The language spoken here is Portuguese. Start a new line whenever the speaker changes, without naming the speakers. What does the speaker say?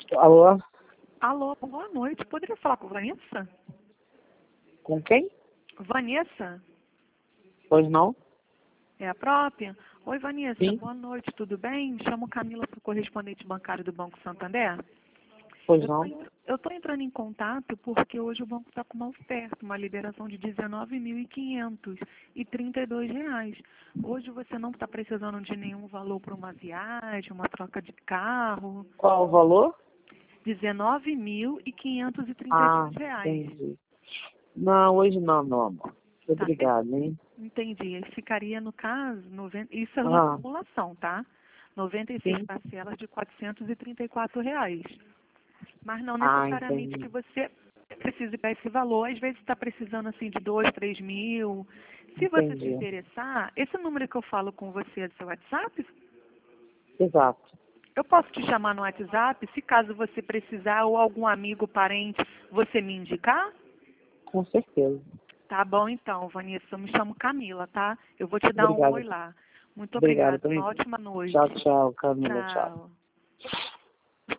Alô?
Alô, boa noite. Poderia falar com Vanessa?
Com quem?
Vanessa?
Pois não?
É a própria? Oi, Vanessa.
Sim.
Boa noite, tudo bem? Me chamo Camila, sou correspondente bancário do Banco Santander.
Pois não?
Eu estou entrando em contato porque hoje o banco está com uma oferta, uma liberação de R$19.532. Hoje você não está precisando de nenhum valor para uma viagem, uma troca de carro.
Qual o valor? Ah,
R$19.532.
entendi. Não, hoje não, meu amor.
Tá,
Obrigado, hein?
entendi. Aí ficaria, no caso, isso é uma
Ah,
acumulação, tá? 96
sim.
parcelas de R$434. Mas não
Ah,
necessariamente que
entendi.
você precise dar esse valor. Às vezes está precisando assim de 2, 3 mil. Se você se
Entendi.
interessar, esse número que eu falo com você é do seu WhatsApp?
Exato.
Eu posso te chamar no WhatsApp, se caso você precisar ou algum amigo, parente, você me indicar?
Com certeza.
Tá bom então, Vanessa. Eu me chamo Camila, tá? Eu vou te dar um oi
Obrigado.
lá. Muito
Obrigado
obrigada.
também.
Uma ótima noite.
Tchau, tchau, Camila. Tchau.
Tchau.